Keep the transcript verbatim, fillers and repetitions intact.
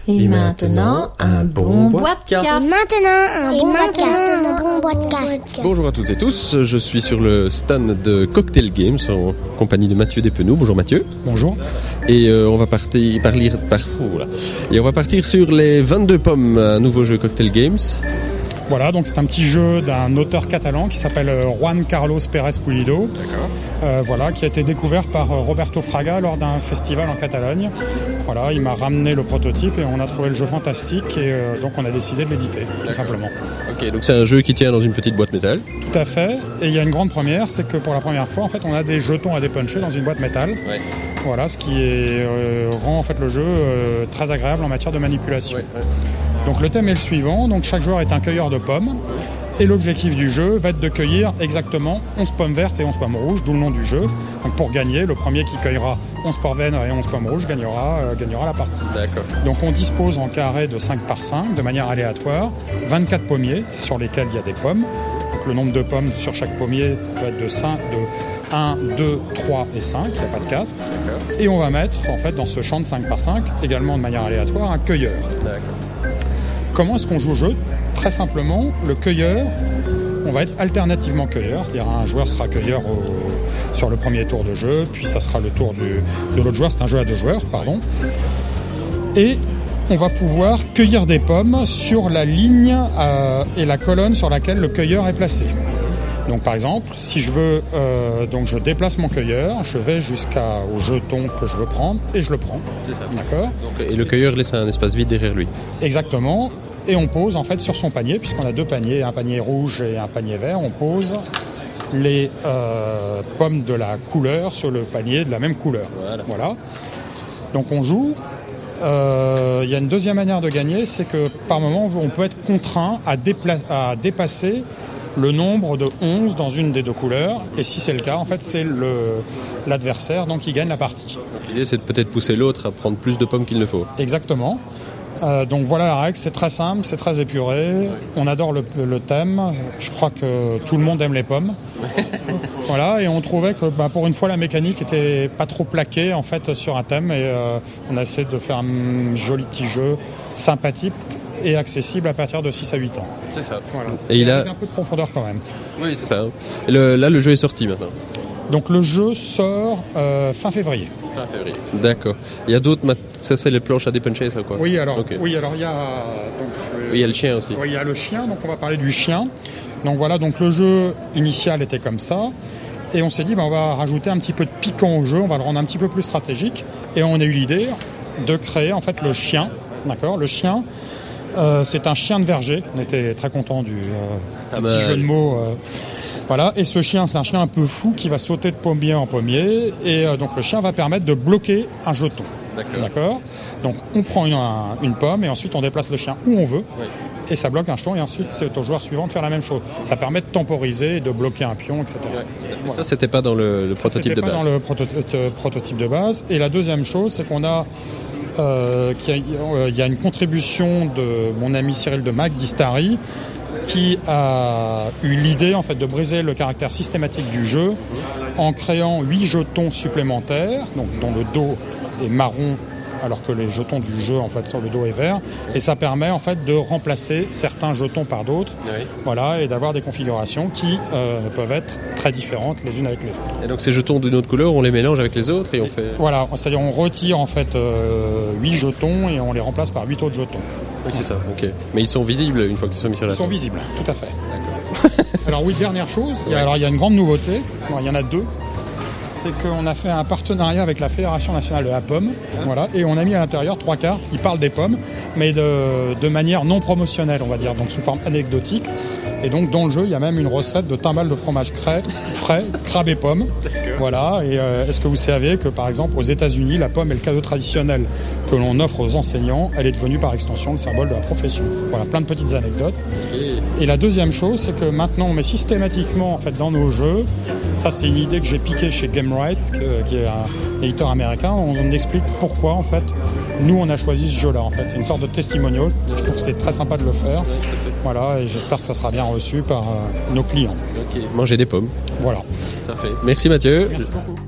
Et maintenant, un bon podcast. Et maintenant, un bon podcast. Un bon podcast. Bonjour à toutes et tous, je suis sur le stand de Cocktail Games en compagnie de Mathieu Despenoux. Bonjour Mathieu. Bonjour. Et euh, on va partir, parler, par, oh, voilà. Et on va partir sur les vingt-deux pommes, un nouveau jeu Cocktail Games. Voilà, donc c'est un petit jeu d'un auteur catalan qui s'appelle Juan Carlos Pérez Pulido. D'accord. Euh, voilà, qui a été découvert par Roberto Fraga lors d'un festival en Catalogne. Voilà, il m'a ramené le prototype et on a trouvé le jeu fantastique et euh, donc on a décidé de l'éditer, tout simplement. Ok, donc c'est un jeu qui tient dans une petite boîte métal. Tout à fait. Et il y a une grande première, c'est que pour la première fois, en fait, on a des jetons à dépuncher dans une boîte métal. Ouais. Voilà, ce qui est, euh, rend en fait le jeu euh, très agréable en matière de manipulation. Ouais, ouais. Donc le thème est le suivant, donc chaque joueur est un cueilleur de pommes et l'objectif du jeu va être de cueillir exactement onze pommes vertes et onze pommes rouges, d'où le nom du jeu. Donc pour gagner, le premier qui cueillera onze pommes vertes et onze pommes rouges gagnera, euh, gagnera la partie. D'accord. Donc on dispose en carré de cinq par cinq de manière aléatoire, vingt-quatre pommiers sur lesquels il y a des pommes. Donc le nombre de pommes sur chaque pommier peut être de, cinq, de un, deux, trois et cinq, il n'y a pas de quatre. D'accord. Et on va mettre en fait dans ce champ de cinq par cinq, également de manière aléatoire, un cueilleur. D'accord. Comment est-ce qu'on joue au jeu ? Très simplement, le cueilleur, on va être alternativement cueilleur, c'est-à-dire un joueur sera cueilleur au, sur le premier tour de jeu, puis ça sera le tour du, de l'autre joueur, c'est un jeu à deux joueurs, pardon. Et on va pouvoir cueillir des pommes sur la ligne euh, et la colonne sur laquelle le cueilleur est placé. Donc par exemple, si je veux, euh, donc je déplace mon cueilleur, je vais jusqu'au jeton que je veux prendre et je le prends. C'est ça. D'accord ? Donc, et le cueilleur laisse un espace vide derrière lui. Exactement. Et on pose en fait sur son panier, puisqu'on a deux paniers, un panier rouge et un panier vert, on pose les euh, pommes de la couleur sur le panier de la même couleur. Voilà. Voilà. Donc on joue. Euh, il y a une deuxième manière de gagner, c'est que par moment on peut être contraint à, dépla- à dépasser le nombre de onze dans une des deux couleurs. Et si c'est le cas, en fait c'est le, l'adversaire donc qui gagne la partie. Donc, l'idée c'est de peut-être pousser l'autre à prendre plus de pommes qu'il ne faut. Exactement. Euh, donc voilà la règle, c'est très simple, c'est très épuré, on adore le, le thème, je crois que tout le monde aime les pommes. Voilà, et on trouvait que bah, pour une fois la mécanique était pas trop plaquée en fait sur un thème et euh, on a essayé de faire un joli petit jeu sympathique et accessible à partir de six à huit ans. C'est ça. Voilà. Et il a Avec un peu de profondeur quand même. Oui, c'est ça. Et le, là le jeu est sorti maintenant. Donc le jeu sort euh, fin février. Fin février. D'accord. Il y a d'autres, mat- ça c'est les planches à dépuncher ça quoi. Oui alors, Okay. oui, alors il y a donc, je- Oui, il y a le chien aussi. Oui, il y a le chien, donc on va parler du chien. Donc voilà, donc le jeu initial était comme ça. Et on s'est dit, ben, on va rajouter un petit peu de piquant au jeu, on va le rendre un petit peu plus stratégique. Et on a eu l'idée de créer en fait le chien. D'accord ? Le chien, euh, c'est un chien de verger. On était très contents du, euh, Ah du bah, petit jeu de mots. Euh, voilà, et ce chien, c'est un chien un peu fou qui va sauter de pommier en pommier. Et euh, donc le chien va permettre de bloquer un jeton. D'accord. D'accord ? Donc on prend une, un, une pomme et ensuite on déplace le chien où on veut. Oui. Et ça bloque un jeton et ensuite c'est au joueur suivant de faire la même chose. Ça permet de temporiser et de bloquer un pion, et cetera. Ouais, Voilà. Ça c'était pas dans le, le Ça, prototype c'était de pas base. dans le proto- euh, prototype de base. Et la deuxième chose, c'est qu'on a, euh, qu'il y a, euh, il y a une contribution de mon ami Cyril de Mac d'Istari qui a eu l'idée en fait de briser le caractère systématique du jeu en créant huit jetons supplémentaires, donc dont le dos est marron alors que les jetons du jeu en fait sur le dos est vert, et ça permet en fait de remplacer certains jetons par d'autres, Oui. voilà, et d'avoir des configurations qui euh, peuvent être très différentes les unes avec les autres. Et donc ces jetons d'une autre couleur, on les mélange avec les autres et on Et fait. Voilà, c'est-à-dire on retire en fait euh, huit jetons et on les remplace par huit autres jetons. Oui, c'est ça. Ok. Mais ils sont visibles une fois qu'ils sont mis sur la Ils sont table. visibles, tout à fait. D'accord. Alors oui, dernière chose, il y a, alors il y a une grande nouveauté, bon, il y en a deux, c'est qu'on a fait un partenariat avec la Fédération nationale de la pomme, voilà, et on a mis à l'intérieur trois cartes qui parlent des pommes, mais de, de manière non promotionnelle, on va dire, donc sous forme anecdotique. Et donc dans le jeu, il y a même une recette de timbales de fromage frais, frais crabe et pomme. Voilà, et euh, est-ce que vous savez que par exemple aux États-Unis, la pomme est le cadeau traditionnel que l'on offre aux enseignants, elle est devenue par extension le symbole de la profession. Voilà, plein de petites anecdotes. Et la deuxième chose, c'est que maintenant on met systématiquement en fait dans nos jeux, ça c'est une idée que j'ai piquée chez Gamewright, qui est un éditeur américain, on, on explique pourquoi en fait nous on a choisi ce jeu-là en fait. C'est une sorte de testimonial, je trouve que c'est très sympa de le faire. Voilà, et j'espère que ça sera bien reçu par euh, nos clients. Ok. Manger des pommes. Voilà. Parfait. Merci Mathieu. Merci beaucoup.